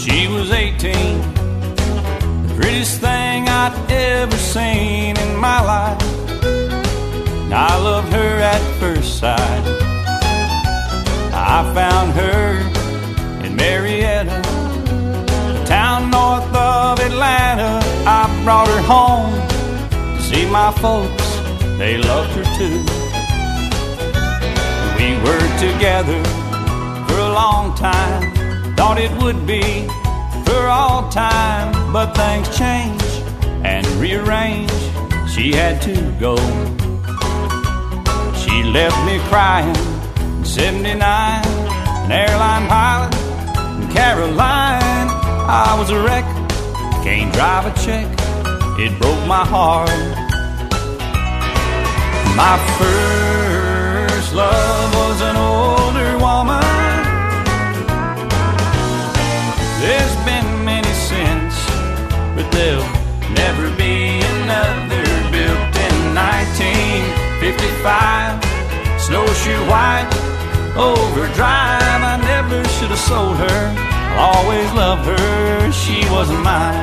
She was 18, the prettiest thing I'd ever seen in my life. And I loved her at first sight. I found her in Marietta, a town north of Atlanta. I brought her home to see my folks, they loved her too. We were together for a long time, thought it would be for all time. But things changed and rearranged, she had to go. She left me crying in '79, an airline pilot in Caroline. I was a wreck, can't drive a check, it broke my heart. My first love was an older woman. There's been many since, but there'll never be another. Built in 1955, snowshoe white, overdrive. I never should have sold her, I'll always love her, she wasn't mine.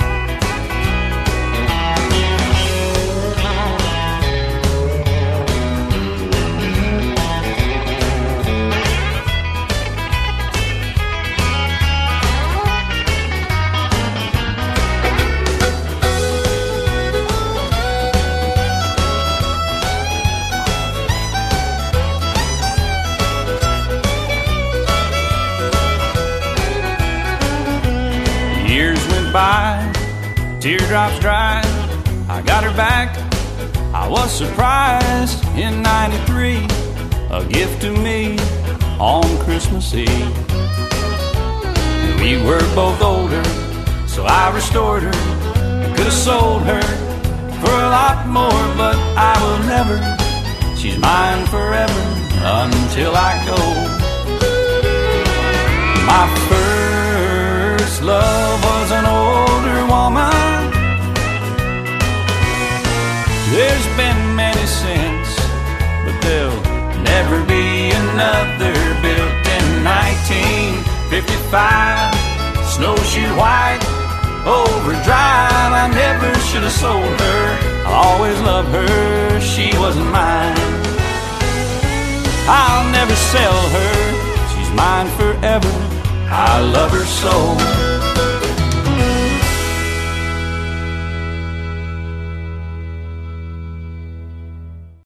Years went by, teardrops dried, I got her back, I was surprised in '93, a gift to me on Christmas Eve. We were both older, so I restored her. Could have sold her for a lot more, but I will never. She's mine forever until I go. My first love was an older woman. There's been many since, but there'll never be another. Built in 1955, snowshoe white, overdrive. I never should have sold her, I'll always love her, she wasn't mine. I'll never sell her, she's mine forever, I love her so.